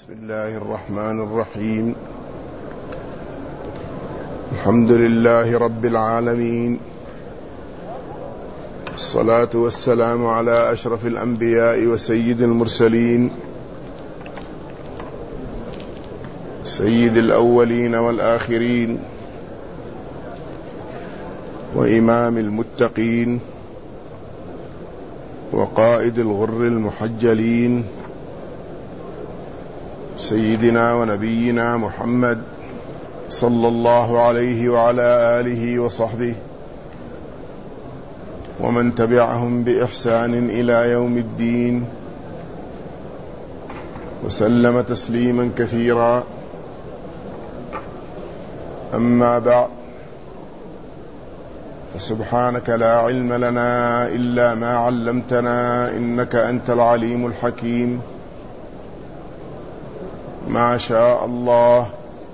بسم الله الرحمن الرحيم. الحمد لله رب العالمين، الصلاة والسلام على أشرف الأنبياء وسيد المرسلين، سيد الأولين والآخرين، وإمام المتقين، وقائد الغر المحجلين، سيدنا ونبينا محمد صلى الله عليه وعلى آله وصحبه ومن تبعهم بإحسان إلى يوم الدين، وسلم تسليما كثيرا. أما بعد، فسبحانك لا علم لنا إلا ما علمتنا، إنك أنت العليم الحكيم. ما شاء الله،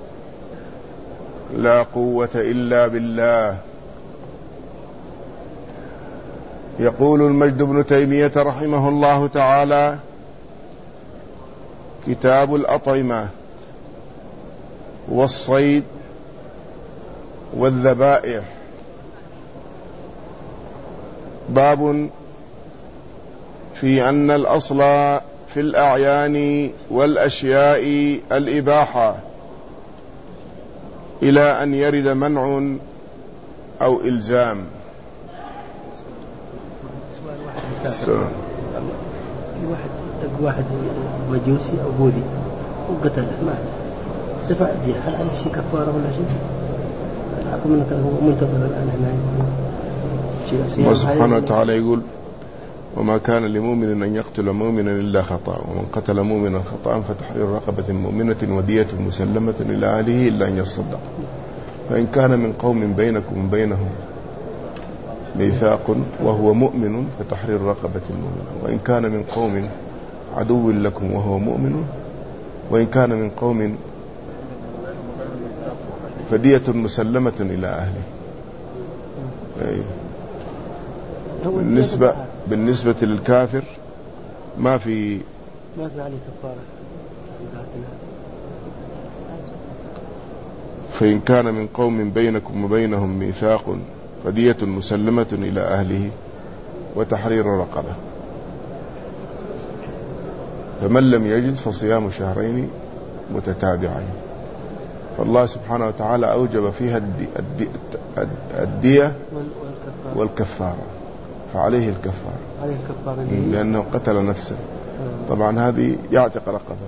لا قوة إلا بالله. يقول المجد بن تيمية رحمه الله تعالى: كتاب الأطعمة والصيد والذبائح. باب في أن الأصل في الأعيان والأشياء الإباحة إلى أن يرد منع أو إلزام. واحد مجوسي أو بوذي وقتله مات، دفع الدية، هل عليه شيء كفارة ولا شيء؟ الحكم منك هو منتظر الآن هنا. الله سبحانه وتعالى يقول: وما كان لمؤمن أن يقتل مؤمنا إلا خطأ، ومن قتل مؤمنا خطأ فتحرير رقبة مؤمنة ودية مسلمة إلى أهله إلا أن يصدق. فإن كان من قوم بينكم وبينهم ميثاق وهو مؤمن فتحرير رقبة مؤمنة، وإن كان من قوم عدو لكم وهو مؤمن، وإن كان من قوم فدية مسلمة إلى أهله. بالنسبة للكافر ما في عليه كفارة. فإن كان من قوم بينكم وبينهم ميثاق فدية مسلمة إلى أهله وتحرير رقبة. فمن لم يجد فصيام شهرين متتابعين. فالله سبحانه وتعالى أوجب فيها الدية والكفارة، فعليه الكفارة لأنه قتل نفسه. طبعا هذه يعتق رقبة،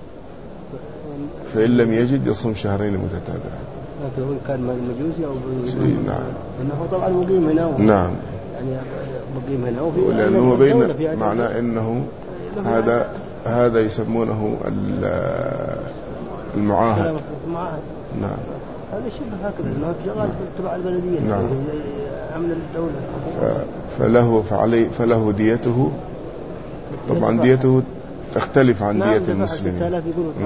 فإن لم يجد يصوم شهرين متتابعين. لكن كان مجوسي أو نعم، إنه طبعا مقيم هنا نعم، يعني مقيم هنا وفي لأنه بين معنى إنه هذا يسمونه المعاهد. نعم، هذا شبه هكذا، انه شغال تبع البلديه. نعم، عمل الدوله. فله ديته. طبعا ديته تختلف عن دية المسلمين.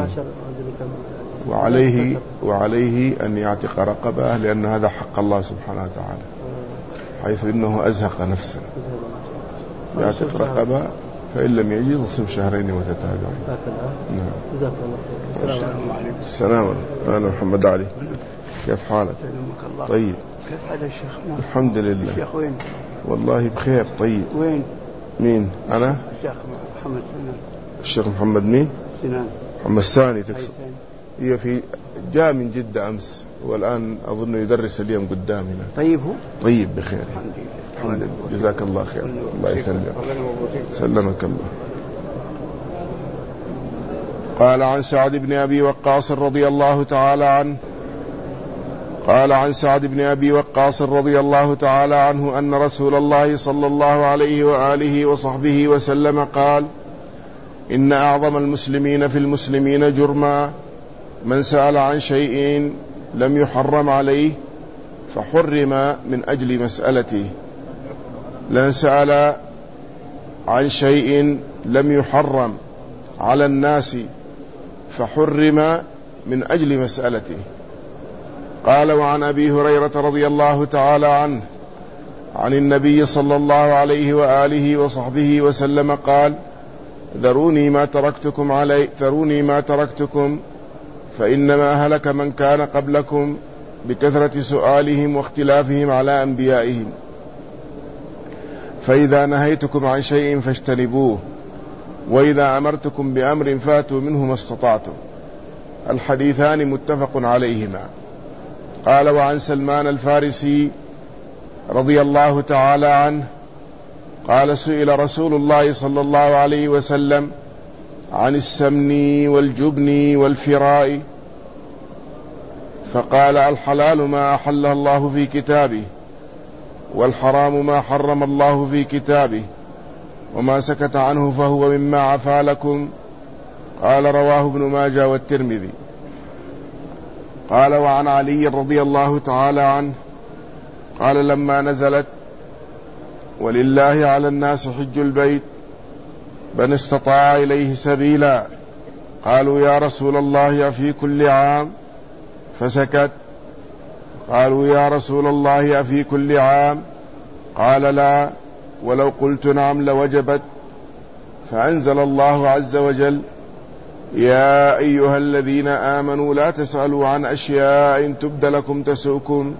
وعليه أن يعتق رقبة، لأن هذا حق الله سبحانه وتعالى، حيث إنه أزهق نفسه. يعتق رقبة، فإن لم يجد يصوم شهرين متتابعين. نعم. السلام عليكم. أنا محمد علي، كيف حالك؟ طيب. كيف حال الشيخ؟ الحمد لله. الشيخ وين؟ والله بخير. طيب. وين؟ مين؟ أنا؟ الشيخ محمد سنان. الشيخ محمد مين؟ سنان. محمد ثاني تقصد؟ هي جاء من جدة أمس، والآن أظن يدرس اليوم قدامنا. طيب هو؟ طيب بخير الحمد لله. جزاك الله خير. الله يسلمك. سلمك الله. قال عن سعد بن أبي وقاص رضي الله تعالى عنه أن رسول الله صلى الله عليه وآله وصحبه وسلم قال: إن أعظم المسلمين في المسلمين جرما من سأل عن شيء لم يحرم عليه فحرم من أجل مسألته. لن سأل عن شيء لم يحرم على الناس فحرم من أجل مسألته. قال: وعن أبي هريرة رضي الله تعالى عنه عن النبي صلى الله عليه وآله وصحبه وسلم قال: ذروني ما تركتكم فإنما هلك من كان قبلكم بكثرة سؤالهم واختلافهم على أنبيائهم، فإذا نهيتكم عن شيء فاجتنبوه، وإذا أمرتكم بأمر فاتوا منه ما استطعتم. الحديثان متفق عليهما. قال: وعن سلمان الفارسي رضي الله تعالى عنه قال: سئل رسول الله صلى الله عليه وسلم عن السمن والجبن والفراء، فقال: الحلال ما أحل الله في كتابه، والحرام ما حرم الله في كتابه، وما سكت عنه فهو مما عفا لكم. قال: رواه ابن ماجه والترمذي. قال: وعن علي رضي الله تعالى عنه قال: لما نزلت ولله على الناس حج البيت من استطاع إليه سبيلا، قالوا: يا رسول الله أفي كل عام؟ فسكت. قالوا: يا رسول الله أفي كل عام؟ قال: لا، ولو قلت نعم لوجبت. فأنزل الله عز وجل: يا أيها الذين آمنوا لا تسألوا عن أشياء إن تبد لكم تسؤكم.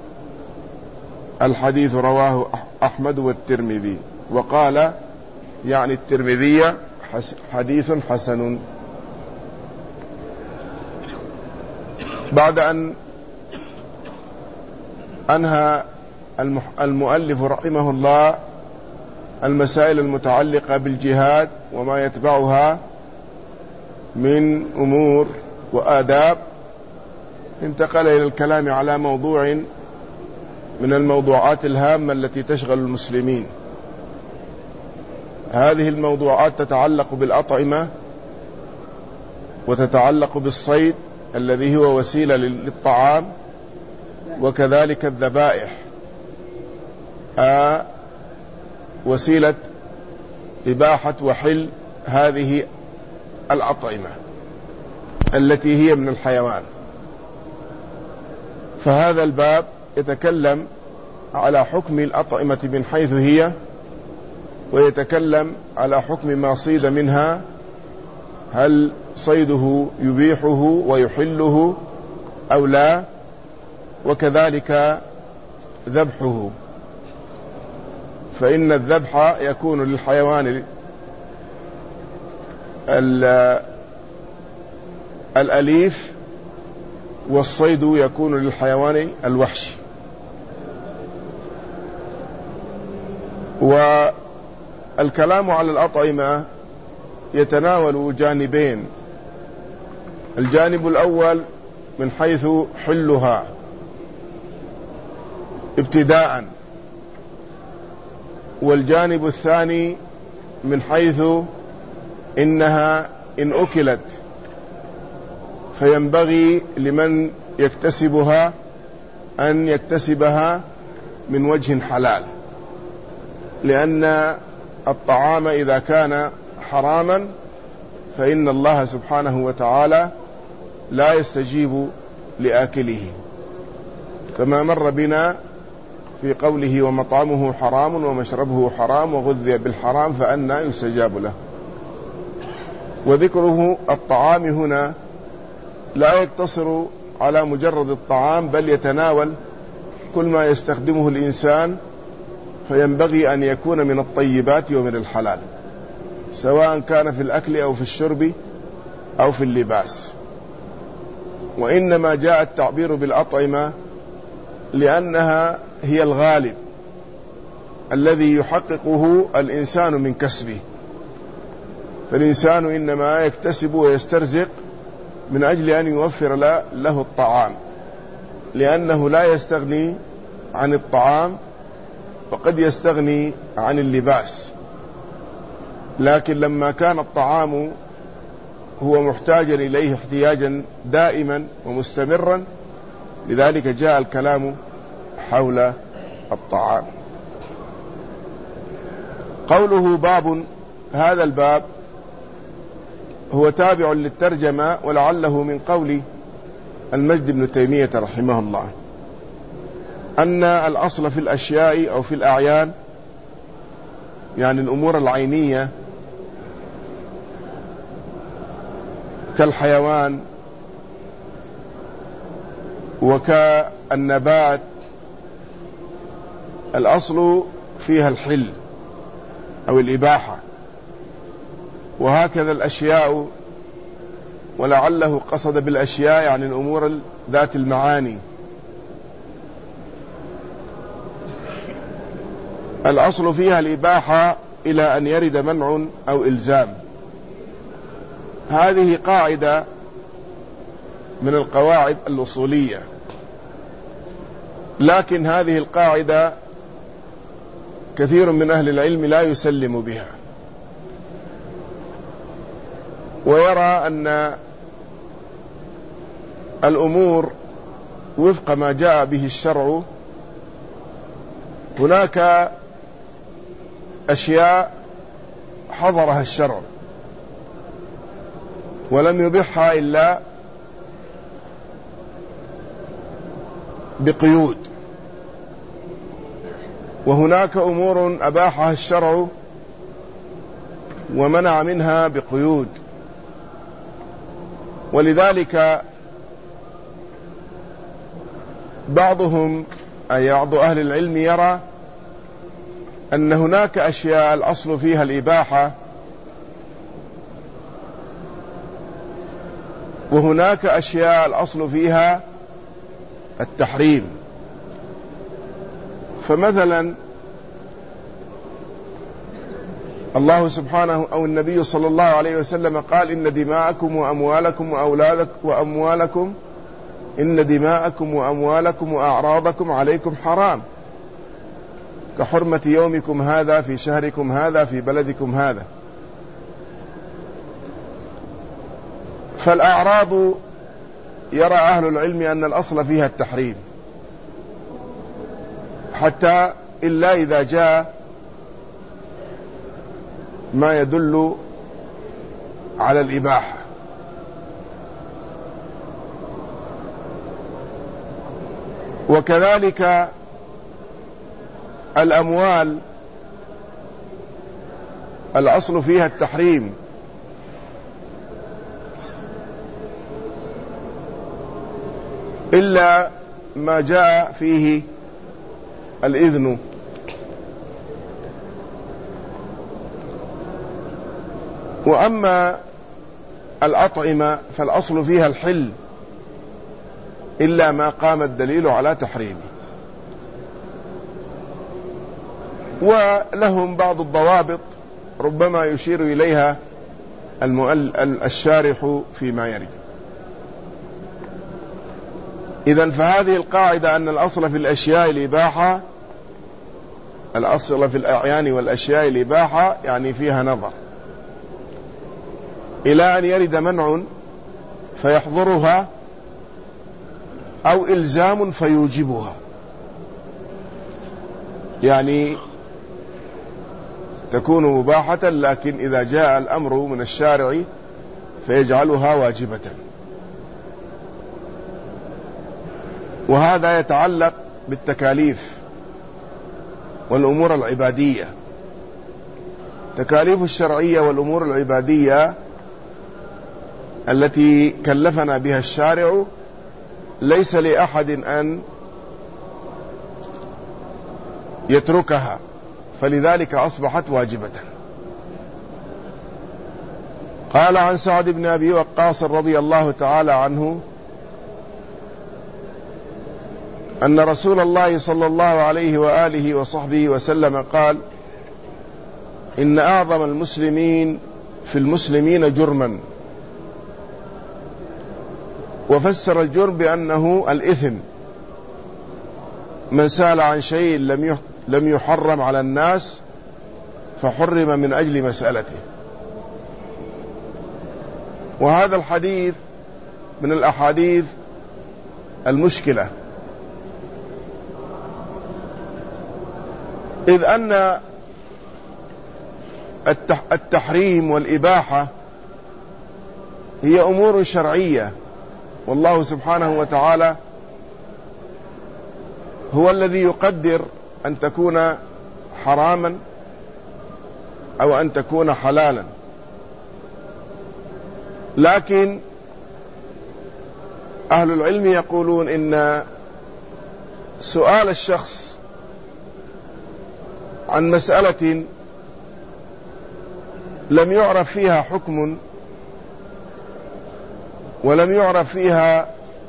الحديث رواه أحمد والترمذي. وقال يعني الترمذي: حديث حسن. بعد أن أنهى المؤلف رحمه الله المسائل المتعلقة بالجهاد وما يتبعها من أمور وآداب، انتقل إلى الكلام على موضوع من الموضوعات الهامة التي تشغل المسلمين. هذه الموضوعات تتعلق بالأطعمة، وتتعلق بالصيد الذي هو وسيلة للطعام، وكذلك الذبائح وسيلة إباحة وحل هذه الأطعمة التي هي من الحيوان. فهذا الباب يتكلم على حكم الأطعمة من حيث هي، ويتكلم على حكم ما صيد منها، هل صيده يبيحه ويحله أو لا، وكذلك ذبحه. فإن الذبح يكون للحيوان الأليف، والصيد يكون للحيوان الوحشي. والكلام على الأطعمة يتناول جانبين: الجانب الأول من حيث حلها ابتداء، والجانب الثاني من حيث إنها إن أكلت فينبغي لمن يكتسبها أن يكتسبها من وجه حلال، لأن الطعام إذا كان حراما فإن الله سبحانه وتعالى لا يستجيب لآكله، كما مر بنا في قوله: ومطعمه حرام ومشربه حرام وغذي بالحرام فأنى يستجاب له. وذكره الطعام هنا لا يقتصر على مجرد الطعام، بل يتناول كل ما يستخدمه الإنسان، فينبغي أن يكون من الطيبات ومن الحلال، سواء كان في الأكل أو في الشرب أو في اللباس. وإنما جاء التعبير بالأطعمة لأنها هي الغالب الذي يحققه الإنسان من كسبه، فالإنسان إنما يكتسب ويسترزق من أجل أن يوفر له الطعام، لأنه لا يستغني عن الطعام، وقد يستغني عن اللباس. لكن لما كان الطعام هو محتاجا إليه احتياجا دائما ومستمرا، لذلك جاء الكلام حول الطعام. قوله باب، هذا الباب هو تابع للترجمة، ولعله من قول المجد بن تيمية رحمه الله أن الأصل في الأشياء أو في الأعيان، يعني الأمور العينية، كالحيوان وكالنبات الأصل فيها الحل أو الإباحة، وهكذا الأشياء، ولعله قصد بالأشياء يعني الأمور ذات المعاني، الأصل فيها الإباحة إلى أن يرد منع أو إلزام. هذه قاعدة من القواعد الأصولية، لكن هذه القاعدة كثير من أهل العلم لا يسلم بها، ويرى أن الأمور وفق ما جاء به الشرع. هناك أشياء حظرها الشرع ولم يبحها إلا بقيود، وهناك أمور أباحها الشرع ومنع منها بقيود. ولذلك بعضهم أي بعض أهل العلم يرى أن هناك أشياء الأصل فيها الإباحة، وهناك أشياء الأصل فيها التحريم. فمثلا الله سبحانه أو النبي صلى الله عليه وسلم قال: إن دماءكم وأموالكم وأموالكم إن دماءكم وأموالكم وأعراضكم عليكم حرام كحرمة يومكم هذا في شهركم هذا في بلدكم هذا. فالأعراض يرى أهل العلم أن الأصل فيها التحريم، حتى إلا إذا جاء ما يدل على الإباحة. وكذلك الأموال الأصل فيها التحريم، إلا ما جاء فيه الإذن. وأما الأطعمة فالأصل فيها الحل إلا ما قام الدليل على تحريمه. ولهم بعض الضوابط ربما يشير إليها الشارح فيما يرد. إذن فهذه القاعدة أن الأصل في الأشياء الإباحة، الأصل في الأعيان والأشياء الإباحة، يعني فيها نظر إلى أن يرد منع فيحظرها أو إلزام فيوجبها، يعني تكون مباحة لكن إذا جاء الأمر من الشارع فيجعلها واجبة. وهذا يتعلق بالتكاليف والأمور العبادية. تكاليف الشرعية والأمور العبادية التي كلفنا بها الشارع ليس لأحد أن يتركها، فلذلك أصبحت واجبة. قال عن سعد بن أبي وقاص رضي الله تعالى عنه أن رسول الله صلى الله عليه وآله وصحبه وسلم قال: إن أعظم المسلمين في المسلمين جرما. وفسر الجرم بأنه الإثم، من سأل عن شيء لم يحرم على الناس فحرم من أجل مسألته. وهذا الحديث من الأحاديث المشكلة، إذ أن التحريم والإباحة هي أمور شرعية، والله سبحانه وتعالى هو الذي يقدر أن تكون حراما أو أن تكون حلالا. لكن أهل العلم يقولون إن سؤال الشخص عن مسألة لم يعرف فيها حكم ولم يعرف فيها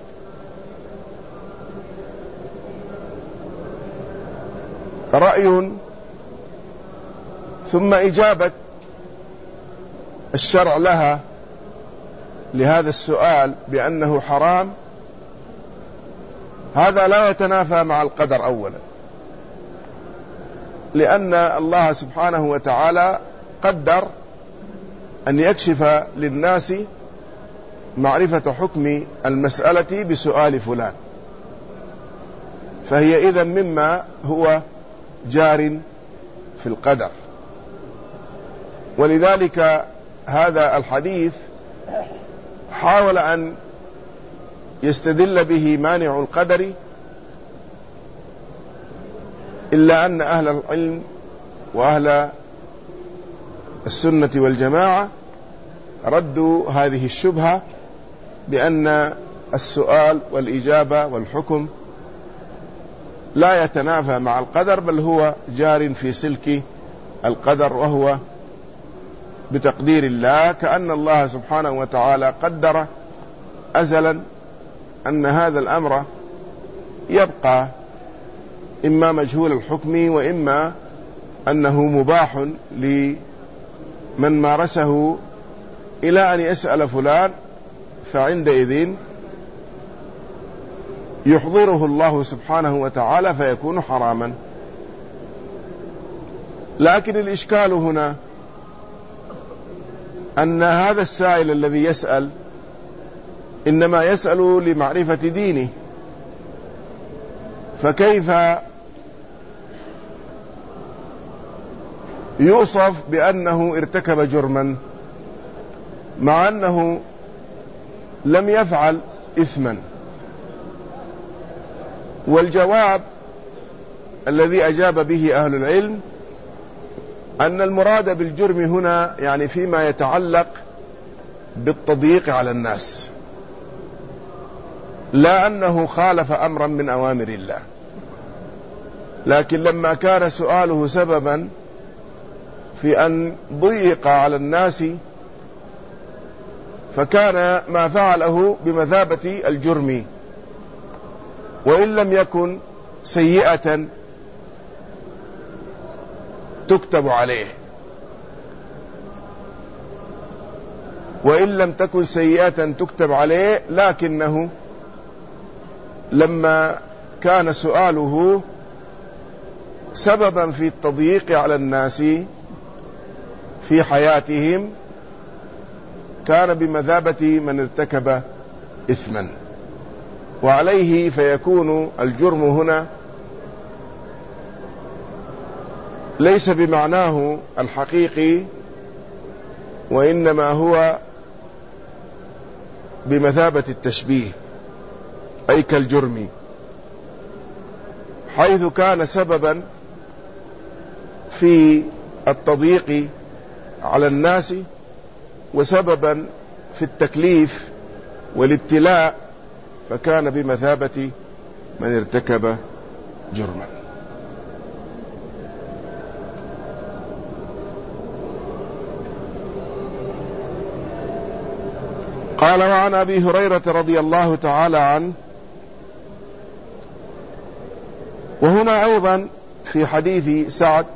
رأي، ثم إجابة الشرع لها لهذا السؤال بأنه حرام، هذا لا يتنافى مع القدر أولا، لأن الله سبحانه وتعالى قدر أن يكشف للناس معرفة حكم المسألة بسؤال فلان، فهي إذن مما هو جار في القدر. ولذلك هذا الحديث حاول أن يستدل به مانع القدر، إلا أن أهل العلم وأهل السنة والجماعة ردوا هذه الشبهة بأن السؤال والإجابة والحكم لا يتنافى مع القدر، بل هو جار في سلك القدر، وهو بتقدير الله، كأن الله سبحانه وتعالى قدر أزلا أن هذا الأمر يبقى إما مجهول الحكم وإما أنه مباح لمن مارسه إلى أن يسأل فلان، فعندئذ يحضره الله سبحانه وتعالى فيكون حراما. لكن الإشكال هنا أن هذا السائل الذي يسأل إنما يسأل لمعرفة دينه، فكيف يوصف بأنه ارتكب جرما مع أنه لم يفعل إثما؟ والجواب الذي أجاب به أهل العلم أن المراد بالجرم هنا يعني فيما يتعلق بالتضييق على الناس، لا أنه خالف أمرا من أوامر الله، لكن لما كان سؤاله سببا في أن ضيق على الناس فكان ما فعله بمثابة الجرم، وإن لم يكن سيئة تكتب عليه، وإن لم تكن سيئة تكتب عليه، لكنه لما كان سؤاله سببا في التضييق على الناس في حياتهم كان بمثابة من ارتكب إثما، وعليه فيكون الجرم هنا ليس بمعناه الحقيقي، وإنما هو بمثابة التشبيه، أي كالجرم، حيث كان سببا في التضييق على الناس وسببا في التكليف والابتلاء، فكان بمثابة من ارتكب جرما. قال: وعن أبي هريرة رضي الله تعالى عنه. وهنا أيضا في حديث سعد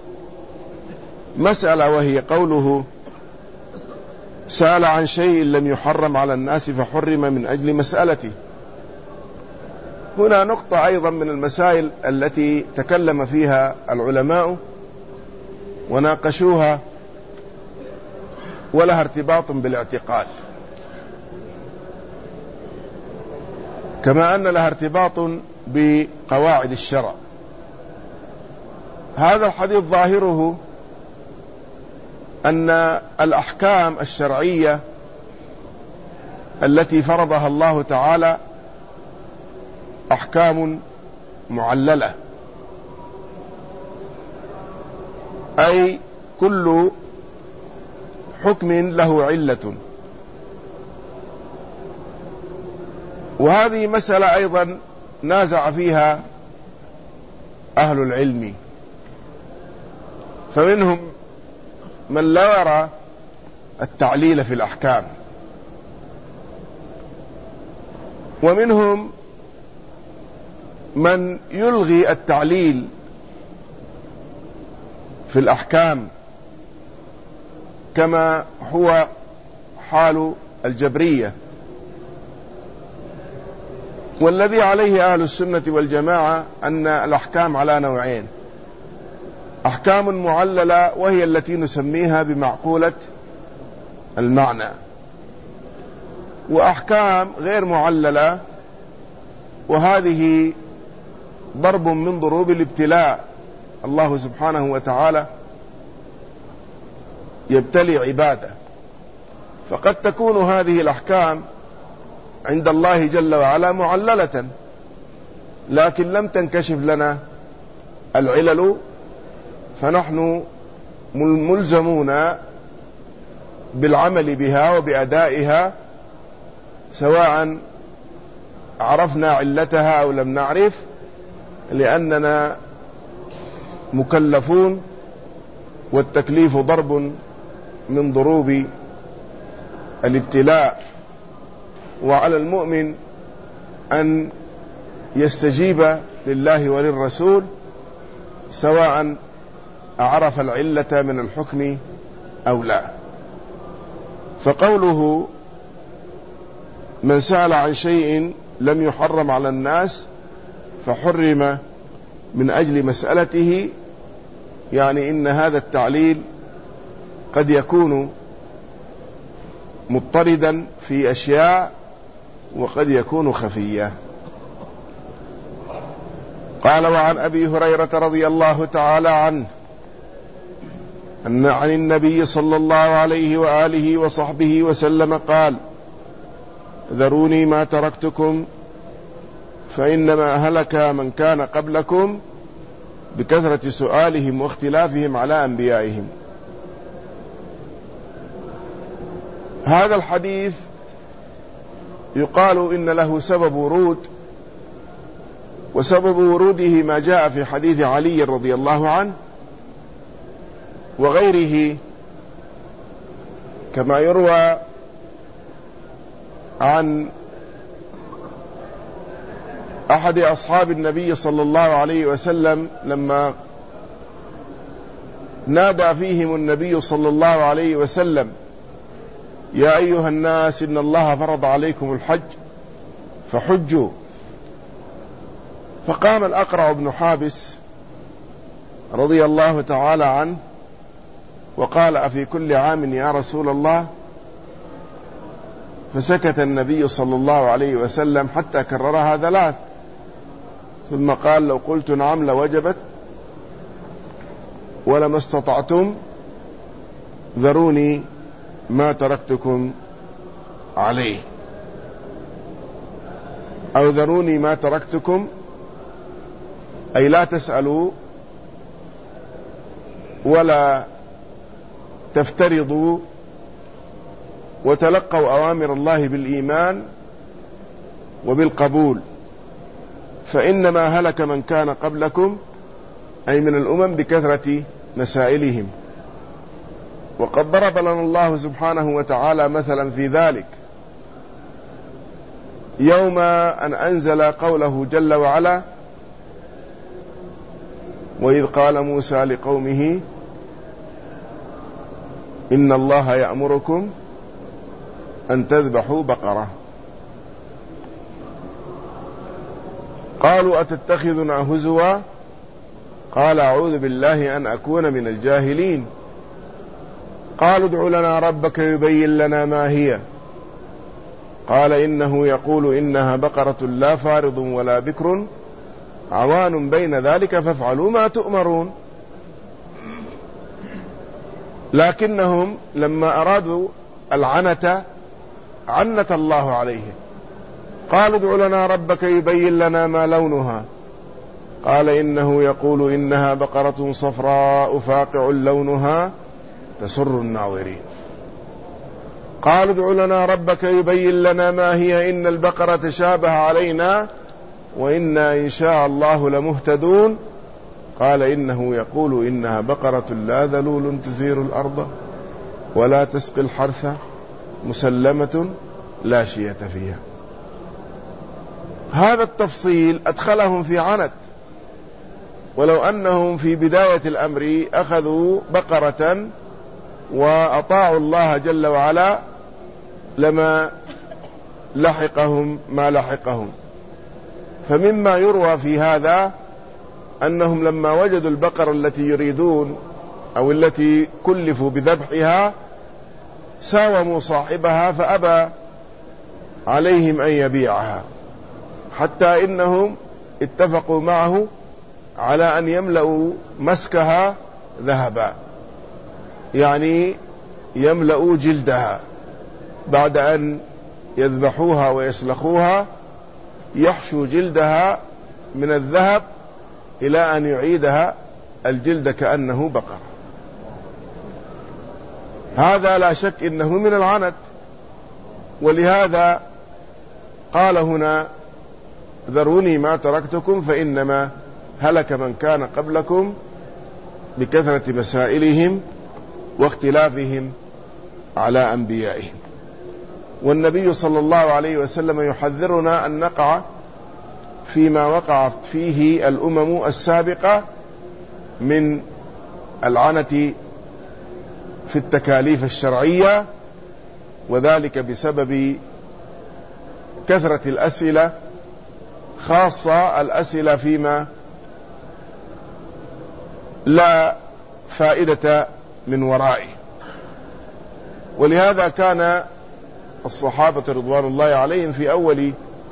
مسألة، وهي قوله: سأل عن شيء لم يحرم على الناس فحرم من أجل مسألته. هنا نقطة أيضا من المسائل التي تكلم فيها العلماء وناقشوها، ولها ارتباط بالاعتقاد، كما أن لها ارتباط بقواعد الشرع. هذا الحديث ظاهره أن الأحكام الشرعية التي فرضها الله تعالى أحكام معللة، أي كل حكم له علة، وهذه مسألة أيضا نازع فيها أهل العلم، فمنهم من لا يرى التعليل في الأحكام، ومنهم من يلغي التعليل في الأحكام كما هو حال الجبرية. والذي عليه أهل السنة والجماعة أن الأحكام على نوعين: أحكام معللة وهي التي نسميها بمعقولة المعنى، وأحكام غير معللة وهذه ضرب من ضروب الابتلاء. الله سبحانه وتعالى يبتلي عباده، فقد تكون هذه الأحكام عند الله جل وعلا معللة، لكن لم تنكشف لنا العلل، فنحن ملزمون بالعمل بها وبأدائها سواء عرفنا علتها أو لم نعرف، لأننا مكلفون، والتكليف ضرب من ضروب الابتلاء. وعلى المؤمن أن يستجيب لله وللرسول سواء عرف العلة من الحكم أو لا. فقوله من سأل عن شيء لم يحرم على الناس فحرم من أجل مسألته، يعني إن هذا التعليل قد يكون مضطردا في أشياء وقد يكون خفية. قال: وعن أبي هريرة رضي الله تعالى عنه أن عن النبي صلى الله عليه وآله وصحبه وسلم قال: ذروني ما تركتكم فإنما هلك من كان قبلكم بكثرة سؤالهم واختلافهم على أنبيائهم. هذا الحديث يقال إن له سبب ورود، وسبب وروده ما جاء في حديث علي رضي الله عنه وغيره، كما يروى عن أحد أصحاب النبي صلى الله عليه وسلم لما نادى فيهم النبي صلى الله عليه وسلم: يا أيها الناس إن الله فرض عليكم الحج فحجوا. فقام الأقرع بن حابس رضي الله تعالى عنه وقال: أفي كل عام يا رسول الله؟ فسكت النبي صلى الله عليه وسلم حتى كررها 3، ثم قال: لو قلت نعم لوجبت ولما استطعتم، ذروني ما تركتكم عليه، أو ذروني ما تركتكم، أي لا تسألوا ولا تفترضوا وتلقوا أوامر الله بالإيمان وبالقبول، فإنما هلك من كان قبلكم، أي من الأمم، بكثرة مسائلهم. وقد ضرب لنا الله سبحانه وتعالى مثلا في ذلك يوم أن أنزل قوله جل وعلا: وإذ قال موسى لقومه إن الله يأمركم أن تذبحوا بقرة. قالوا أتتخذنا هزوا؟ قال أعوذ بالله أن أكون من الجاهلين. قالوا ادع لنا ربك يبين لنا ما هي. قال إنه يقول إنها بقرة لا فارض ولا بكر عوان بين ذلك فافعلوا ما تؤمرون. لكنهم لما أرادوا العنة عنت الله عليهم، قالوا ادع لنا ربك يبين لنا ما لونها. قال إنه يقول إنها بقرة صفراء فاقع لونها تسر الناظرين. قالوا ادع لنا ربك يبين لنا ما هي إن البقرة تشابه علينا وإنا إن شاء الله لمهتدون. قال إنه يقول إنها بقرة لا ذلول تثير الأرض ولا تسقي الحرث مسلمة لا شية فيها. هذا التفصيل أدخلهم في عنت، ولو أنهم في بداية الأمر أخذوا بقرة وأطاعوا الله جل وعلا لما لحقهم ما لحقهم. فمما يروى في هذا أنهم لما وجدوا البقرة التي يريدون أو التي كلفوا بذبحها ساوموا صاحبها فأبى عليهم أن يبيعها، حتى إنهم اتفقوا معه على أن يملأوا مسكها ذهبا، يعني يملأوا جلدها بعد أن يذبحوها ويسلخوها، يحشوا جلدها من الذهب إلى أن يعيدها الجلد كأنه بقرة. هذا لا شك إنه من العنت، ولهذا قال هنا ذروني ما تركتكم فإنما هلك من كان قبلكم بكثرة مسائلهم واختلافهم على أنبيائهم. والنبي صلى الله عليه وسلم يحذرنا أن نقع فيما وقعت فيه الأمم السابقة من العنت في التكاليف الشرعية، وذلك بسبب كثرة الأسئلة، خاصة الأسئلة فيما لا فائدة من ورائه. ولهذا كان الصحابة رضوان الله عليهم في أول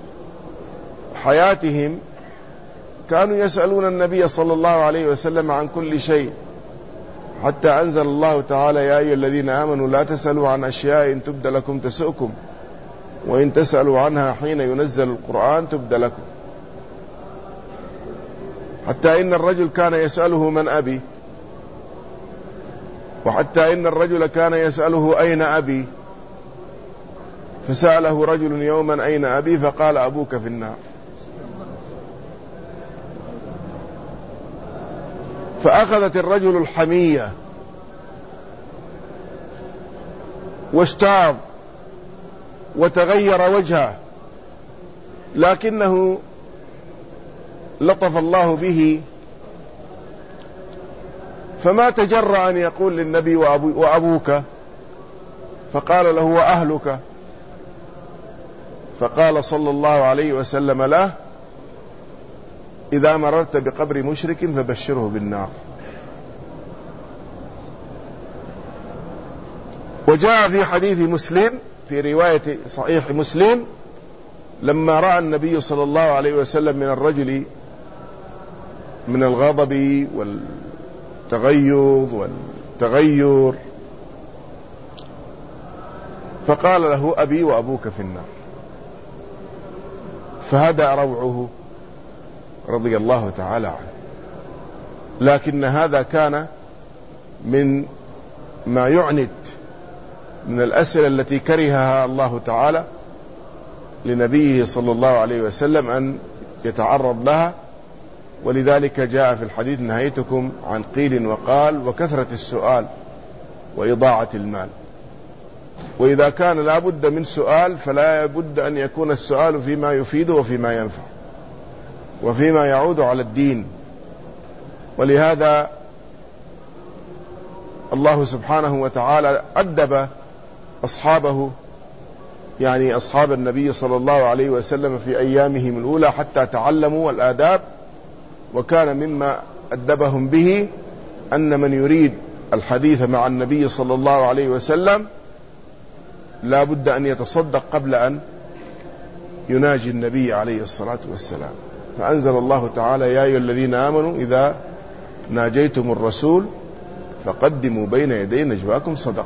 حياتهم كانوا يسألون النبي صلى الله عليه وسلم عن كل شيء، حتى أنزل الله تعالى يا أيها الذين آمنوا لا تسألوا عن أشياء إن تبد لكم تسؤكم وإن تسألوا عنها حين ينزل القرآن تبد لكم. حتى إن الرجل كان يسأله من أبي، وحتى إن الرجل كان يسأله أين أبي، فسأله رجل يوما أين أبي فقال أبوك في النار. فأخذت الرجل الحمية واشتاظ وتغير وجهه، لكنه لطف الله به فما تجرأ أن يقول للنبي وأبوك، فقال له وأهلك، فقال صلى الله عليه وسلم له إذا مررت بقبر مشرك فبشره بالنار. وجاء في حديث مسلم في رواية صحيح مسلم لما رأى النبي صلى الله عليه وسلم من الرجل من الغضب والتغيظ والتغير فقال له أبي وأبوك في النار، فهدأ روعه رضي الله تعالى عنه. لكن هذا كان من ما يعنت من الأسئلة التي كرهها الله تعالى لنبيه صلى الله عليه وسلم أن يتعرض لها. ولذلك جاء في الحديث نهيتكم عن قيل وقال وكثرة السؤال وإضاعة المال. وإذا كان لا بد من سؤال فلا بد أن يكون السؤال فيما يفيد وفيما ينفع وفيما يعود على الدين. ولهذا الله سبحانه وتعالى أدب أصحابه، يعني أصحاب النبي صلى الله عليه وسلم في أيامهم الأولى حتى تعلموا الآداب. وكان مما أدبهم به أن من يريد الحديث مع النبي صلى الله عليه وسلم لا بد أن يتصدق قبل أن يناجي النبي عليه الصلاة والسلام. فأنزل الله تعالى يا أيها الذين آمنوا إذا ناجيتم الرسول فقدموا بين يدي نجواكم صدقة.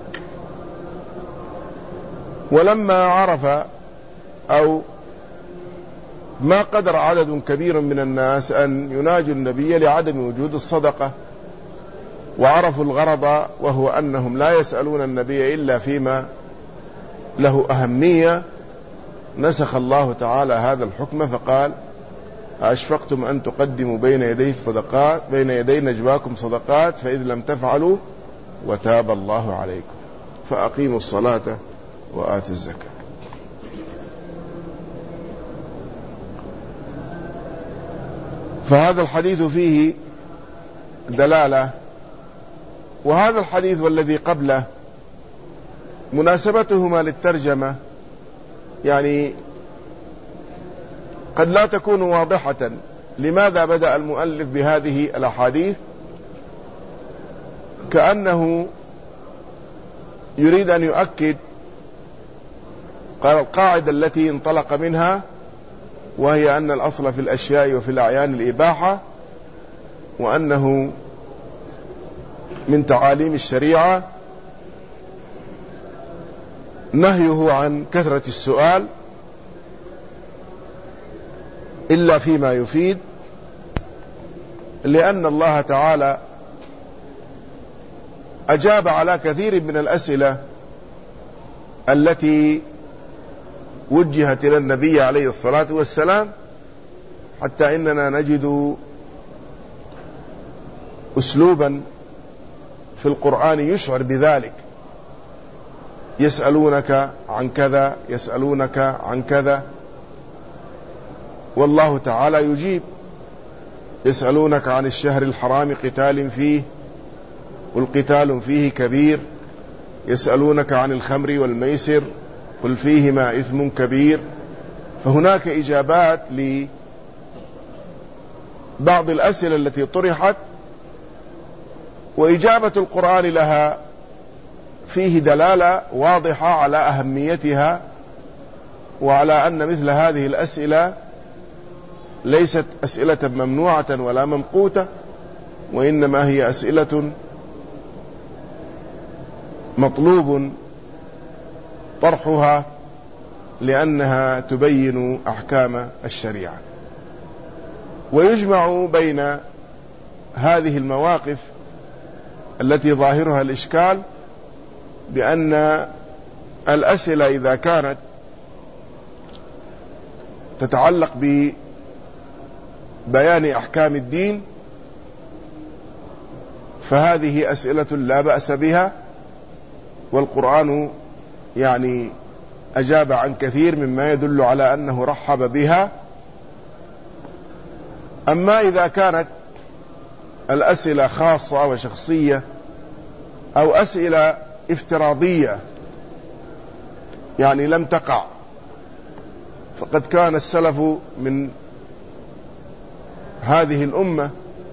ولما عرف أو ما قدر عدد كبير من الناس أن يناجوا النبي لعدم وجود الصدقة، وعرفوا الغرض وهو أنهم لا يسألون النبي إلا فيما له أهمية نسخ الله تعالى هذا الحكم فقال: أشفقتم أن تقدموا بين يدي نجواكم صدقات فإذ لم تفعلوا وتاب الله عليكم فأقيموا الصلاة وآتوا الزكاة. فهذا الحديث فيه دلالة، وهذا الحديث والذي قبله مناسبتهما للترجمة يعني قد لا تكون واضحة. لماذا بدأ المؤلف بهذه الأحاديث؟ كأنه يريد أن يؤكد القاعدة التي انطلق منها، وهي أن الأصل في الأشياء وفي الأعيان الإباحة، وأنه من تعاليم الشريعة نهيه عن كثرة السؤال إلا فيما يفيد، لأن الله تعالى أجاب على كثير من الأسئلة التي وجهت إلى النبي عليه الصلاة والسلام، حتى إننا نجد أسلوبا في القرآن يشعر بذلك: يسألونك عن كذا، يسألونك عن كذا، والله تعالى يجيب. يسألونك عن الشهر الحرام قتال فيه، والقتال فيه كبير. يسألونك عن الخمر والميسر، قل فيهما إثم كبير. فهناك إجابات لبعض الأسئلة التي طرحت، وإجابة القرآن لها فيه دلالة واضحة على أهميتها، وعلى أن مثل هذه الأسئلة ليست أسئلة ممنوعة ولا ممقوتة، وإنما هي أسئلة مطلوب طرحها لأنها تبين أحكام الشريعة. ويجمع بين هذه المواقف التي ظاهرها الإشكال بأن الأسئلة إذا كانت تتعلق ببيان أحكام الدين فهذه أسئلة لا بأس بها، والقرآن يعني أجاب عن كثير مما يدل على أنه رحب بها. أما إذا كانت الأسئلة خاصة وشخصية أو أسئلة افتراضية يعني لم تقع، فقد كان السلف من هذه الأمة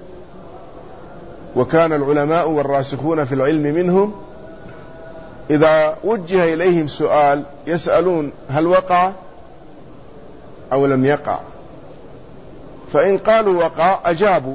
وكان العلماء والراسخون في العلم منهم إذا وجه إليهم سؤال يسألون هل وقع أو لم يقع، فإن قالوا وقع أجابوا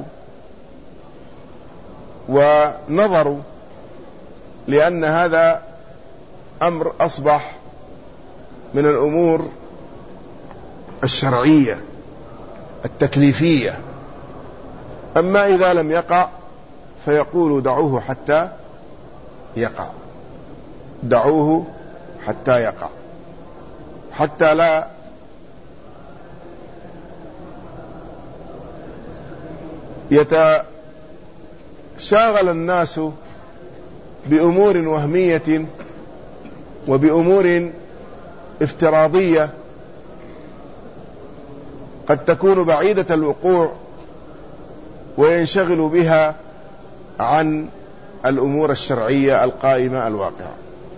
ونظروا، لأن هذا أمر أصبح من الأمور الشرعية التكليفية. أما إذا لم يقع فيقول دعوه حتى يقع، دعوه حتى يقع، حتى لا يتشاغل الناس بأمور وهمية وبأمور افتراضية قد تكون بعيدة الوقوع، وينشغل بها عن الأمور الشرعية القائمة الواقعة.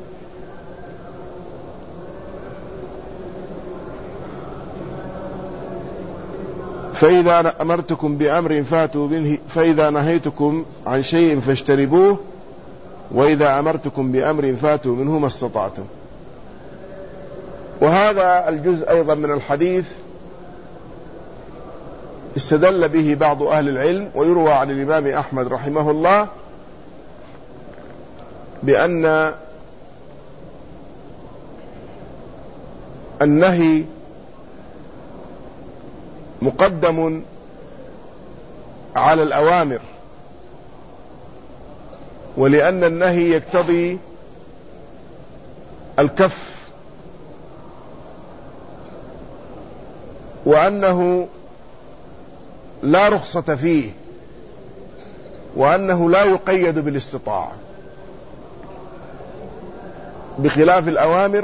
فإذا أمرتكم بأمر فاتوا منه، فإذا نهيتكم عن شيء فاجتنبوه، وإذا أمرتكم بأمر فاتوا منه ما استطعتم. وهذا الجزء أيضا من الحديث استدل به بعض أهل العلم، ويروى عن الإمام أحمد رحمه الله بأن النهي مقدم على الأوامر، ولأن النهي يقتضي الكف وأنه لا رخصة فيه، وأنه لا يقيد بالاستطاعة، بخلاف الأوامر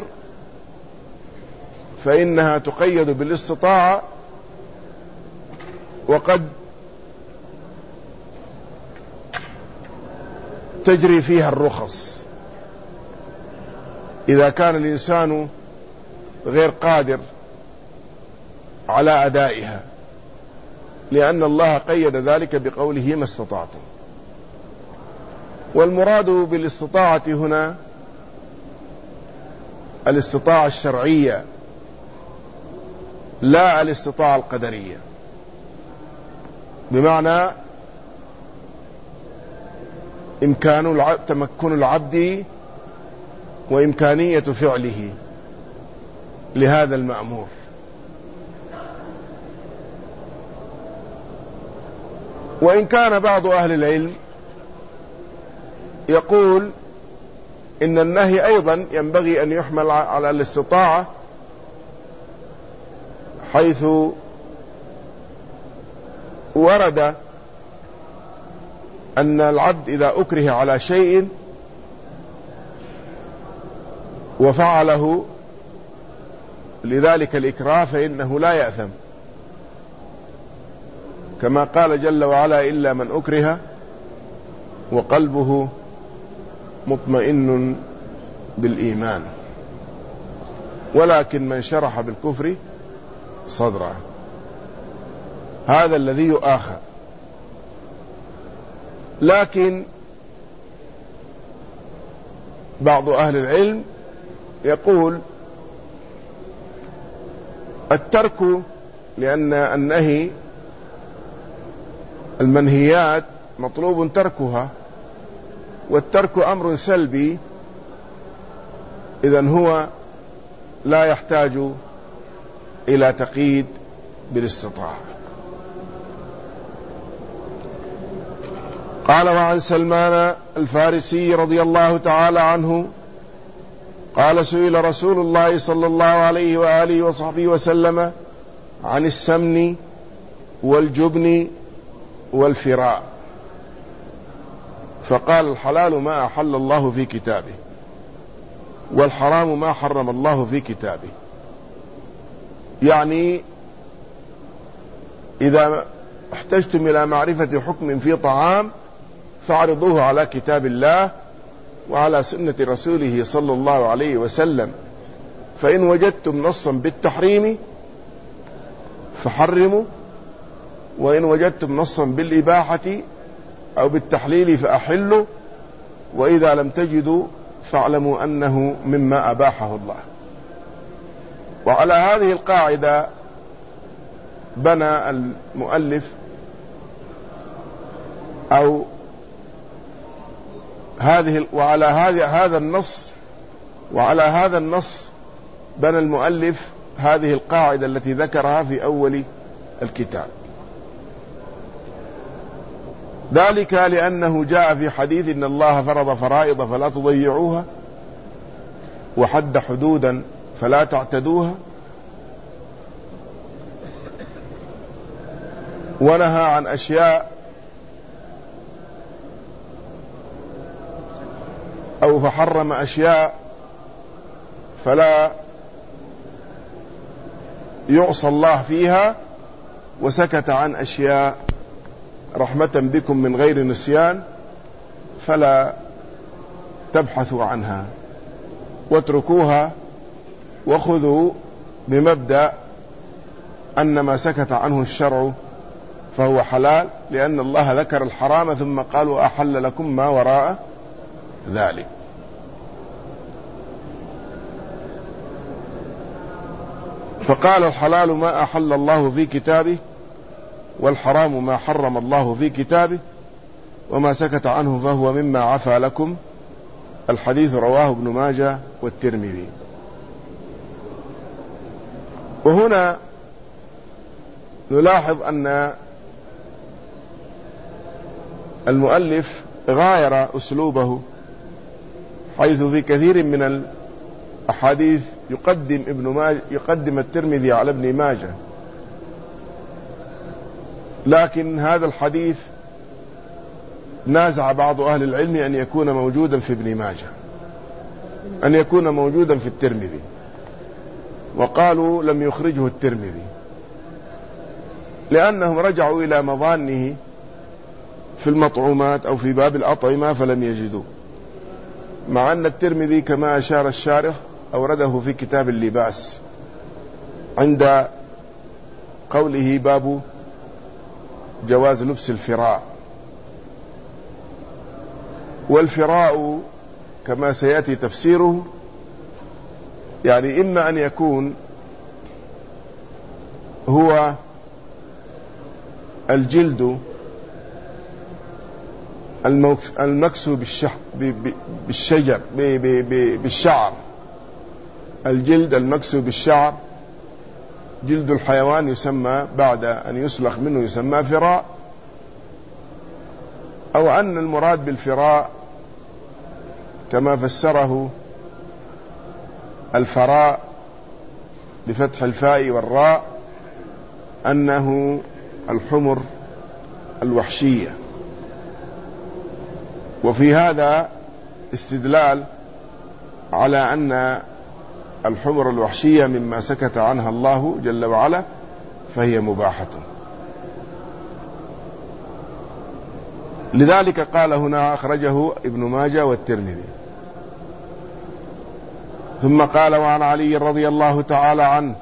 فإنها تقيد بالاستطاعة، وقد تجري فيها الرخص إذا كان الإنسان غير قادر على أدائها، لأن الله قيد ذلك بقوله ما استطعتم. والمراد بالاستطاعة هنا الاستطاعة الشرعية لا الاستطاعة القدرية، بمعنى تمكن العبد وإمكانية فعله لهذا المأمور. وإن كان بعض أهل العلم يقول إن النهي أيضا ينبغي أن يحمل على الاستطاعة، حيث ورد أن العبد إذا أكره على شيء وفعله لذلك الإكراه فإنه لا يأثم، كما قال جل وعلا إلا من أكره وقلبه مطمئن بالإيمان، ولكن من شرح بالكفر صدره، هذا الذي يؤاخى. لكن بعض أهل العلم يقول الترك، لأن النهي المنهيات مطلوب تركها، والترك أمر سلبي، إذن هو لا يحتاج إلى تقييد بالاستطاعة. قال وعن سلمان الفارسي رضي الله تعالى عنه قال سئل رسول الله صلى الله عليه وآله وصحبه وسلم عن السمن والجبن والفراء، فقال الحلال ما أحل الله في كتابه، والحرام ما حرم الله في كتابه. يعني إذا احتجتم إلى معرفة حكم في طعام فاعرضوه على كتاب الله وعلى سنة رسوله صلى الله عليه وسلم، فإن وجدتم نصا بالتحريم فحرموا، وإن وجدتم نصا بالإباحة أو بالتحليل فأحلوا، وإذا لم تجدوا فاعلموا أنه مما أباحه الله. وعلى هذه القاعدة بنى المؤلف أو وعلى هذا النص بنى المؤلف هذه القاعدة التي ذكرها في أول الكتاب، ذلك لأنه جاء في حديث إن الله فرض فرائض فلا تضيعوها، وحد حدودا فلا تعتدوها، ونهى عن أشياء أو فحرم أشياء فلا يعصى الله فيها، وسكت عن أشياء رحمة بكم من غير نسيان فلا تبحثوا عنها، واتركوها وخذوا بمبدأ أن ما سكت عنه الشرع فهو حلال، لأن الله ذكر الحرام ثم قال وأحل لكم ما وراء ذلك. فقال الحلال ما أحل الله في كتابه، والحرام ما حرم الله في كتابه، وما سكت عنه فهو مما عفى لكم. الحديث رواه ابن ماجه والترمذي. وهنا نلاحظ أن المؤلف غاير أسلوبه، حيث في كثير من الأحاديث يقدم الترمذي على ابن ماجه، لكن هذا الحديث نازع بعض أهل العلم أن يكون موجودا في ابن ماجه، أن يكون موجودا في الترمذي، وقالوا لم يخرجه الترمذي لأنهم رجعوا إلى مظانه في المطعومات أو في باب الأطعمة فلم يجدوه، مع أن الترمذي كما أشار الشارح أورده في كتاب اللباس عند قوله باب جواز لبس الفراء. والفراء كما سيأتي تفسيره يعني إما أن يكون هو الجلد المكسو بالشجر بالشعر، الجلد المكسو بالشعر، جلد الحيوان يسمى بعد أن يسلخ منه يسمى فراء، أو أن المراد بالفراء كما فسره الفراء بفتح الفاء والراء أنه الحمر الوحشية. وفي هذا استدلال على أن الحمر الوحشية مما سكت عنها الله جل وعلا فهي مباحة. لذلك قال هنا أخرجه ابن ماجه والترمذي. ثم قال وعن علي رضي الله تعالى عنه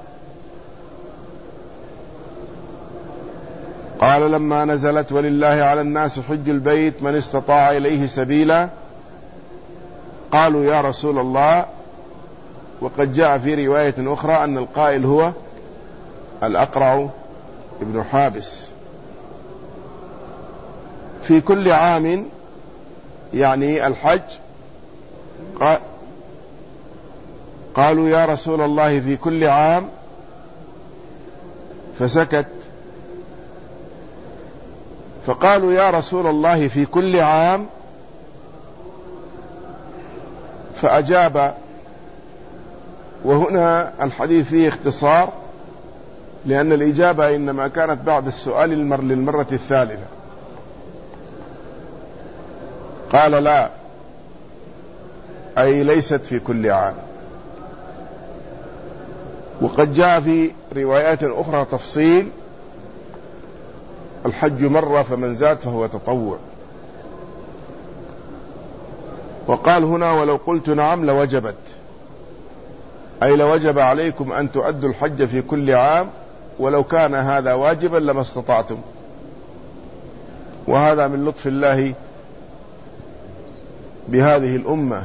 قال لما نزلت ولله على الناس حج البيت من استطاع إليه سبيلا قالوا يا رسول الله، وقد جاء في رواية أخرى أن القائل هو الأقرع ابن حابس، في كل عام يعني الحج. قالوا يا رسول الله في كل عام، فسكت، فقالوا يا رسول الله في كل عام، فأجاب. وهنا الحديث فيه اختصار لأن الإجابة إنما كانت بعد السؤال للمرة الثالثة. قال لا، أي ليست في كل عام. وقد جاء في روايات أخرى تفصيل الحج مرة فمن زاد فهو تطوع. وقال هنا ولو قلت نعم لوجبت، أي لوجب عليكم أن تؤدوا الحج في كل عام، ولو كان هذا واجبا لما استطعتم. وهذا من لطف الله بهذه الأمة،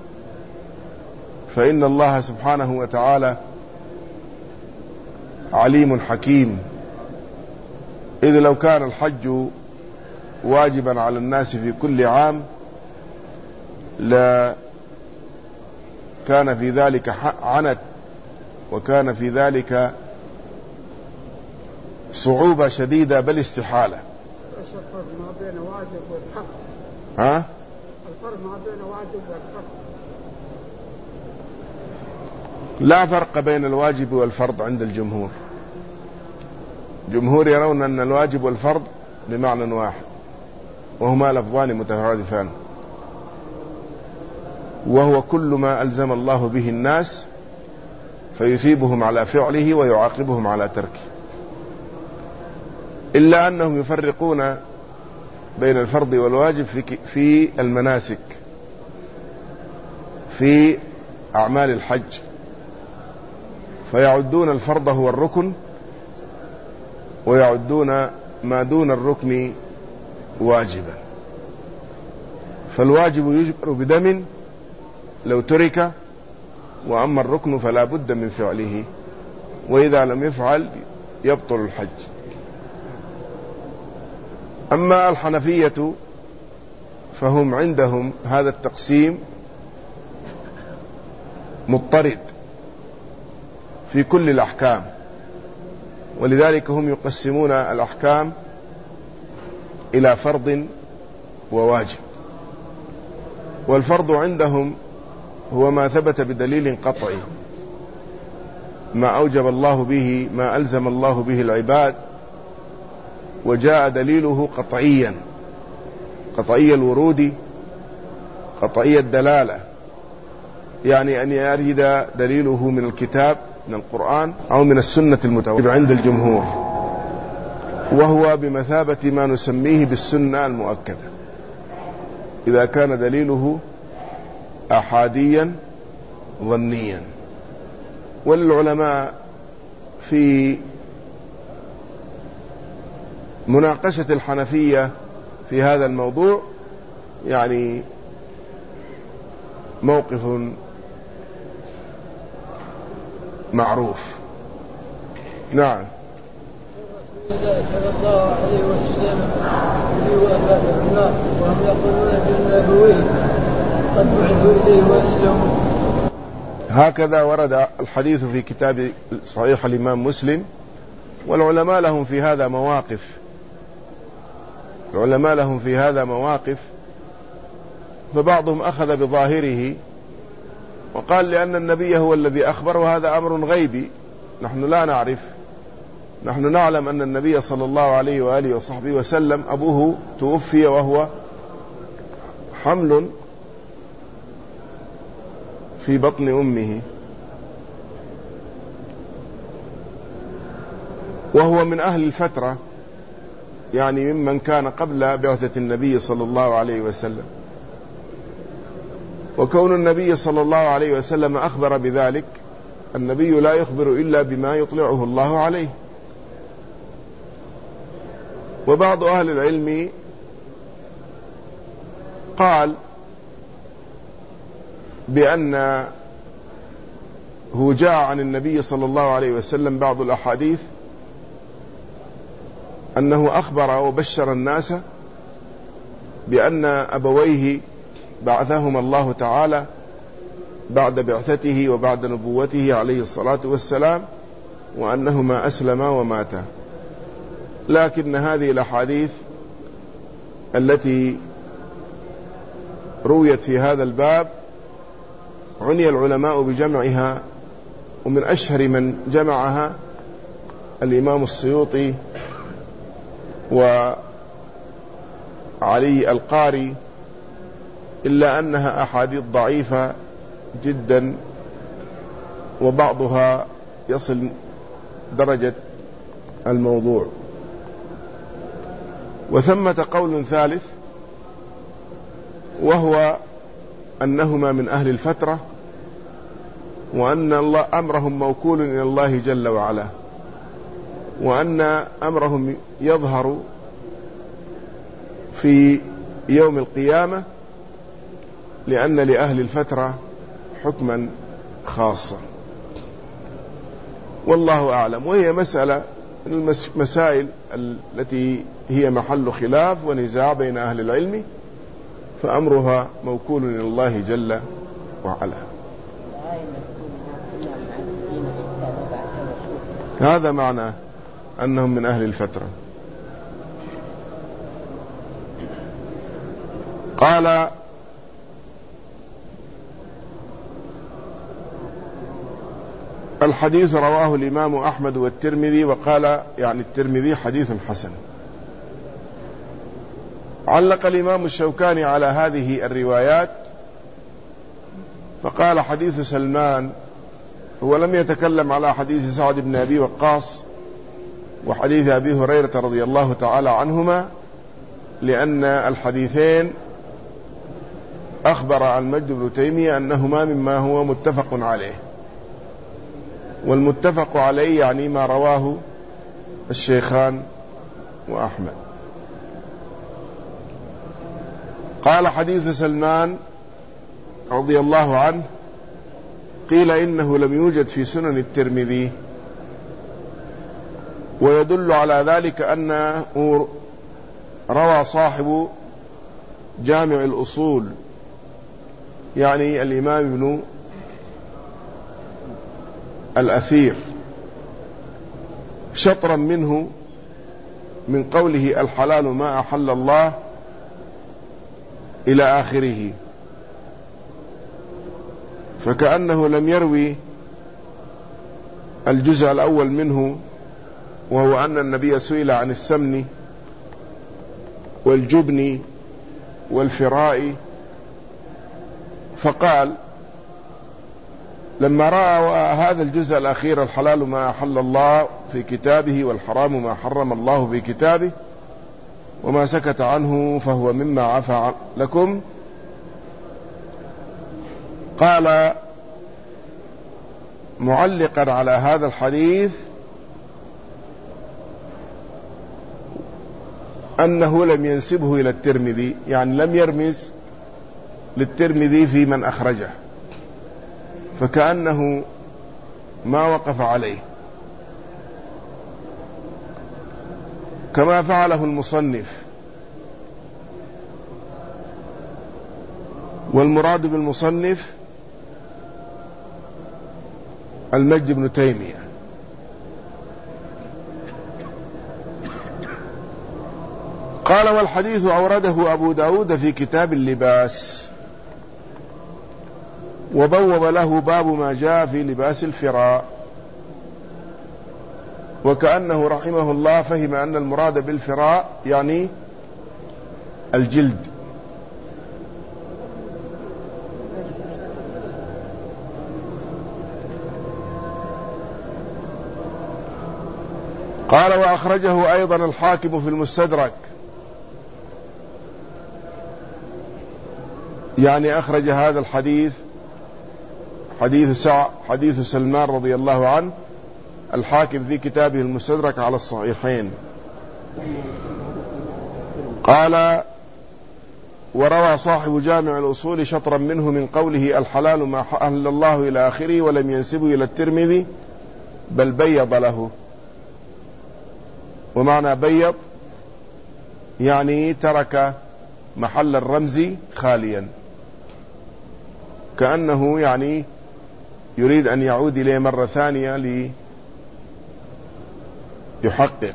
فإن الله سبحانه وتعالى عليم حكيم، إذ لو كان الحج واجبا على الناس في كل عام لا كان في ذلك عنت، وكان في ذلك صعوبة شديدة بل استحالة. الفرق ما بين واجب والفرض. الفرق ما بين واجب والفرض. لا فرق بين الواجب والفرض عند الجمهور. الجمهور يرون أن الواجب والفرض بمعنى واحد، وهما لفظان مترادفان، وهو كل ما ألزم الله به الناس فيثيبهم على فعله ويعاقبهم على تركه، إلا أنهم يفرقون بين الفرض والواجب في المناسك، في أعمال الحج، فيعدون الفرض هو الركن، ويعدون ما دون الركن واجبا. فالواجب يجبر بدم لو ترك، وأما الركن فلا بد من فعله، وإذا لم يفعل يبطل الحج. أما الحنفية فهم عندهم هذا التقسيم مضطرد في كل الأحكام، ولذلك هم يقسمون الأحكام إلى فرض وواجب. والفرض عندهم هو ما ثبت بدليل قطعي، ما أوجب الله به، ما ألزم الله به العباد وجاء دليله قطعيا، قطعي الورود، قطعي الدلالة، يعني أن يرد دليله من الكتاب من القرآن أو من السنة المتواترة عند الجمهور، وهو بمثابة ما نسميه بالسنة المؤكدة إذا كان دليله أحاديا ظنيا. وللعلماء في مناقشة الحنفية في هذا الموضوع يعني موقف معروف. نعم. صلى الله عليه وسلم وهم يقولون بالنبوي قد بعثوا إليه وأسلموا. هكذا ورد الحديث في كتاب صحيح الإمام مسلم. والعلماء لهم في هذا مواقف، العلماء لهم في هذا مواقف، فبعضهم أخذ بظاهره وقال لأن النبي هو الذي أخبر، وهذا أمر غيبي نحن لا نعرف. نحن نعلم أن النبي صلى الله عليه وآله وصحبه وسلم أبوه توفي وهو حمل في بطن أمه، وهو من أهل الفترة، يعني ممن كان قبل بعثة النبي صلى الله عليه وسلم. وكون النبي صلى الله عليه وسلم أخبر بذلك، النبي لا يخبر إلا بما يطلعه الله عليه. وبعض أهل العلم قال بأنه جاء عن النبي صلى الله عليه وسلم بعض الأحاديث أنه أخبر وبشر الناس بأن أبويه بعثهما الله تعالى بعد بعثته وبعد نبوته عليه الصلاة والسلام، وأنهما أسلما وماتا. لكن هذه الأحاديث التي رويت في هذا الباب عني العلماء بجمعها، ومن أشهر من جمعها الإمام السيوطي وعلي القاري، إلا أنها أحاديث ضعيفة جدا، وبعضها يصل درجة الموضوع. وثمة قول ثالث، وهو أنهما من أهل الفترة، وأن الله أمرهم موكول إلى الله جل وعلا، وأن أمرهم يظهر في يوم القيامة، لأن لأهل الفترة حكما خاصا. والله أعلم. وهي مسألة من المسائل التي هي محل خلاف ونزاع بين أهل العلم، فأمرها موكول إلى الله جل وعلا. هذا معنى أنهم من أهل الفترة. قال الحديث رواه الإمام أحمد والترمذي، وقال يعني الترمذي حديث حسن. علق الإمام الشوكاني على هذه الروايات فقال حديث سلمان، هو لم يتكلم على حديث سعد بن أبي وقاص وحديث أبي هريرة رضي الله تعالى عنهما، لأن الحديثين أخبر عن مجد بن تيمية أنهما مما هو متفق عليه، والمتفق عليه يعني ما رواه الشيخان وأحمد. قال حديث سلمان رضي الله عنه قيل إنه لم يوجد في سنن الترمذي، ويدل على ذلك أنه روى صاحب جامع الأصول يعني الإمام ابن الأثير شطرا منه من قوله الحلال ما أحل الله إلى آخره، فكأنه لم يروي الجزء الأول منه، وهو أن النبي سئل عن السمن والجبن والفراء. فقال لما رأى هذا الجزء الأخير الحلال ما أحل الله في كتابه والحرام ما حرم الله في كتابه وما سكت عنه فهو مما عفى لكم، قال معلقا على هذا الحديث أنه لم ينسبه إلى الترمذي، يعني لم يرمز للترمذي في من أخرجه، فكأنه ما وقف عليه كما فعله المصنف. والمراد بالمصنف المجد بن تيمية. قال والحديث أورده أبو داود في كتاب اللباس وبوب له باب ما جاء في لباس الفراء، وكأنه رحمه الله فهم أن المراد بالفراء يعني الجلد. قال وأخرجه أيضا الحاكم في المستدرك، يعني أخرج هذا الحديث حديث سلمان رضي الله عنه الحاكم في كتابه المستدرك على الصحيحين. قال وروى صاحب جامع الأصول شطرا منه من قوله الحلال ما أحل الله إلى آخره ولم ينسبه إلى الترمذي بل بيض له. ومعنى بيض يعني ترك محل الرمز خاليا، كأنه يعني يريد أن يعود إليه مرة ثانية ليحقق.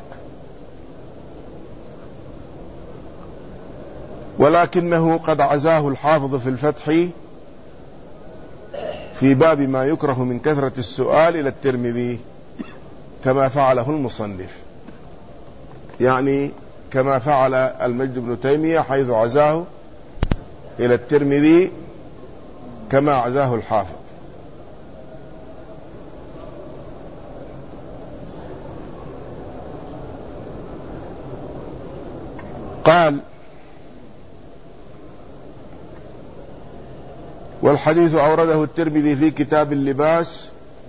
ولكنه قد عزاه الحافظ في الفتح في باب ما يكره من كثرة السؤال إلى الترمذي كما فعله المصنف، يعني كما فعل المجد بن تيمية حيث عزاه إلى الترمذي كما عزاه الحافظ. قال والحديث أورده الترمذي في كتاب اللباس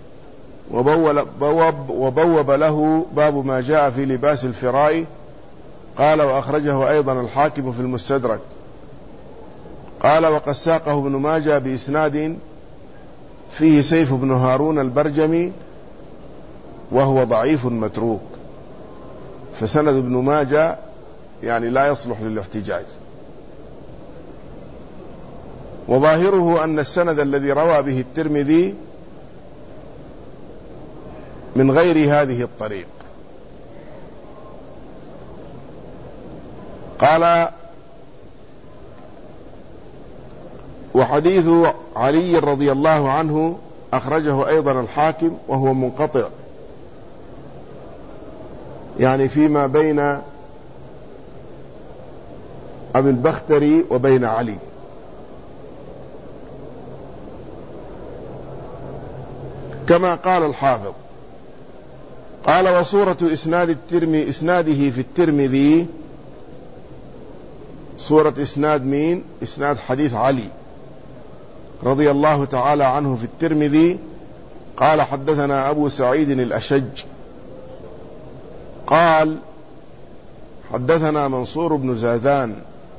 وبوب له باب ما جاء في لباس الفراء. قال وأخرجه أيضا الحاكم في المستدرك. قال وقد ساقه ابن ماجه بإسناد فيه سيف بن هارون البرجمي وهو ضعيف متروك، فسند ابن ماجه يعني لا يصلح للاحتجاج. وظاهره أن السند الذي روى به الترمذي من غير هذه الطريق. قال وحديث علي رضي الله عنه أخرجه أيضا الحاكم وهو منقطع، يعني فيما بين أبي البختري وبين علي. كما قال الحافظ قال وصورة إسناده في الترمذي صورة إسناد مين؟ إسناد حديث علي رضي الله تعالى عنه في الترمذي. قال حدثنا أبو سعيد الأشج قال حدثنا منصور بن زادان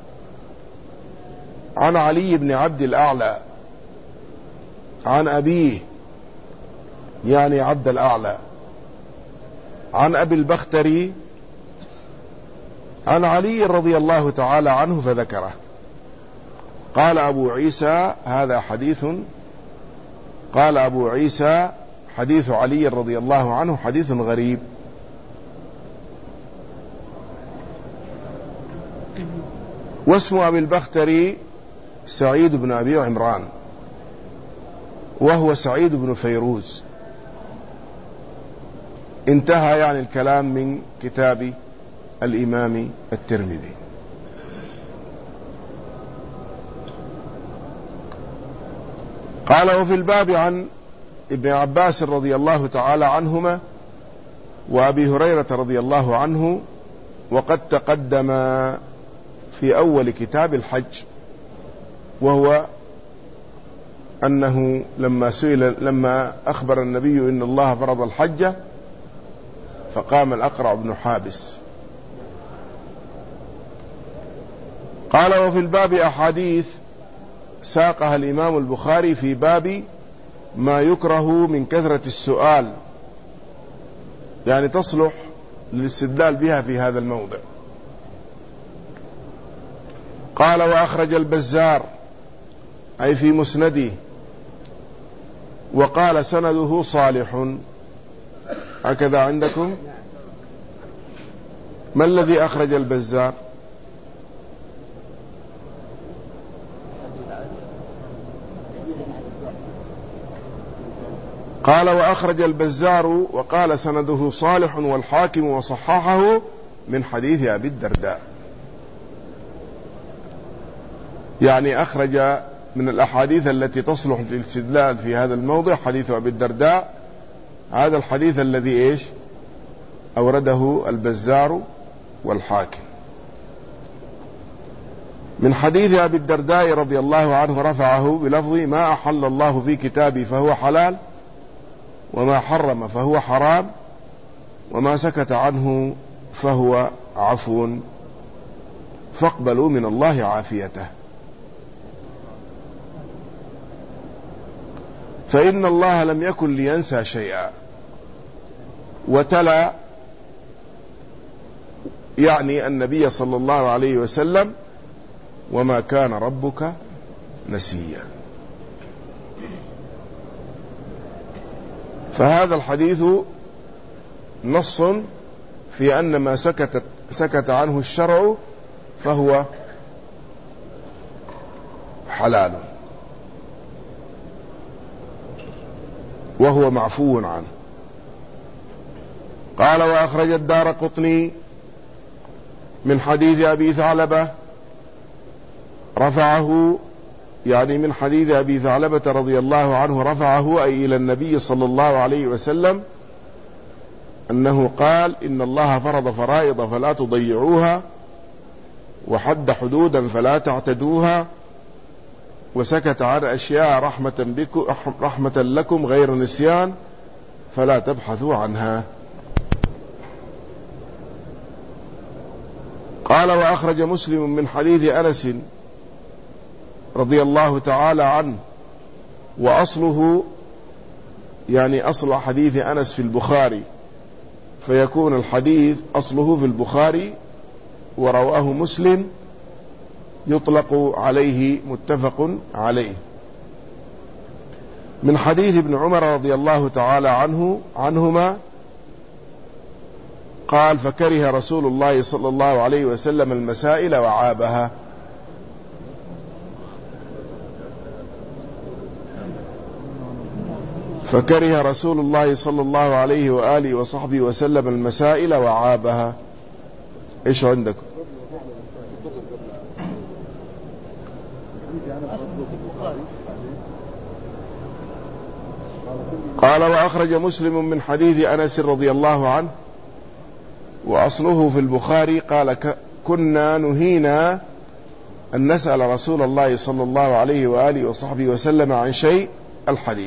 عن علي بن عبد الأعلى عن أبيه يعني عبد الأعلى عن أبي البختري عن علي رضي الله تعالى عنه فذكره. قال أبو عيسى هذا حديث، قال أبو عيسى حديث علي رضي الله عنه حديث غريب. واسم أبي البختري سعيد بن أبي عمران وهو سعيد بن فيروز. انتهى يعني الكلام من كتاب الإمام الترمذي. قال: وفي الباب عن ابن عباس رضي الله تعالى عنهما وأبي هريرة رضي الله عنه، وقد تقدم في أول كتاب الحج، وهو أنه لما أخبر النبي إن الله فرض الحج فقام الأقرع بن حابس. قال: وفي الباب أحاديث ساقها الإمام البخاري في باب ما يكره من كثرة السؤال، يعني تصلح للاستدلال بها في هذا الموضع. قال: وأخرج البزار أي في مسنده، وقال سنده صالح. هكذا عندكم؟ ما الذي أخرج البزار؟ قال: وأخرج البزار وقال سنده صالح والحاكم وصححه من حديث أبي الدرداء. يعني أخرج من الأحاديث التي تصلح للاستدلال في هذا الموضع حديث أبي الدرداء، هذا الحديث الذي أورده البزار والحاكم من حديث أبي الدرداء رضي الله عنه، رفعه بلفظ: ما أحل الله في كتابي فهو حلال، وما حرم فهو حرام، وما سكت عنه فهو عفو، فاقبلوا من الله عافيته، فإن الله لم يكن لينسى شيئا. وتلا يعني النبي صلى الله عليه وسلم: وما كان ربك نسيا. فهذا الحديث نص في أن ما سكت عنه الشرع فهو حلال وهو معفو عنه. قال: وأخرج الدارقطني من حديث أبي ثعلبة، رفعه يعني من حديث أبي ثعلبة رضي الله عنه، رفعه أي إلى النبي صلى الله عليه وسلم، أنه قال: إن الله فرض فرائض فلا تضيعوها، وحد حدودا فلا تعتدوها، وسكت عن أشياء رحمة لكم غير نسيان فلا تبحثوا عنها. قال: وأخرج مسلم من حديث أنس رضي الله تعالى عنه، وأصله يعني أصل حديث أنس في البخاري، فيكون الحديث أصله في البخاري ورواه مسلم، يطلق عليه متفق عليه، من حديث ابن عمر رضي الله تعالى عنهما قال: فكره رسول الله صلى الله عليه وسلم المسائل وعابها. فكره رسول الله صلى الله عليه وآله وصحبه وسلم المسائل وعابها. ايش عندكم؟ قال: وأخرج مسلم من حديث أنس رضي الله عنه، وأصله في البخاري، قال: كنا نهينا أن نسأل رسول الله صلى الله عليه وآله وصحبه وسلم عن شيء، الحديث.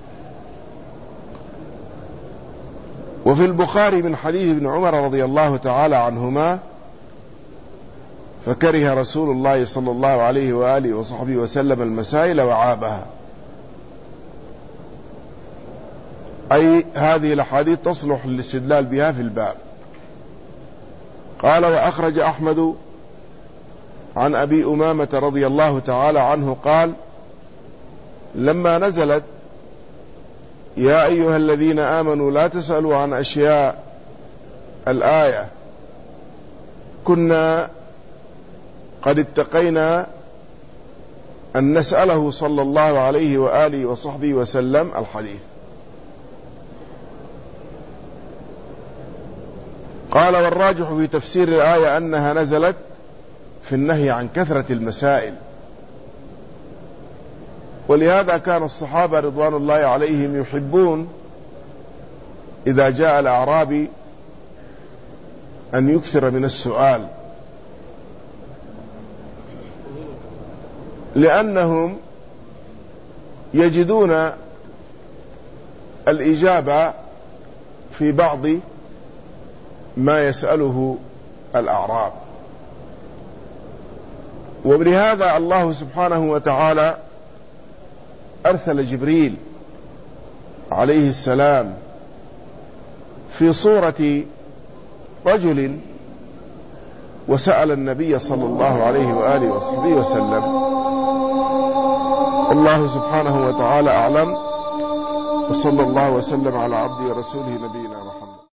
وفي البخاري من حديث ابن عمر رضي الله تعالى عنهما: فكره رسول الله صلى الله عليه وآله وصحبه وسلم المسائل وعابها، أي هذه الأحاديث تصلح للاستدلال بها في الباب. قال: وأخرج أحمد عن أبي أمامة رضي الله تعالى عنه قال: لما نزلت يا أيها الذين آمنوا لا تسألوا عن أشياء الآية، كنا قد اتقينا أن نسأله صلى الله عليه وآله وصحبه وسلم، الحديث. قال: والراجح في تفسير الآية أنها نزلت في النهي عن كثرة المسائل، ولهذا كان الصحابة رضوان الله عليهم يحبون إذا جاء الأعرابي أن يكثر من السؤال، لأنهم يجدون الإجابة في بعض ما يسأله الأعراب. ولهذا الله سبحانه وتعالى أرسل جبريل عليه السلام في صورة رجل وسأل النبي صلى الله عليه وآله وصحبه وسلم. الله سبحانه وتعالى أعلم، وصلى الله وسلم على عبده ورسوله نبينا محمد.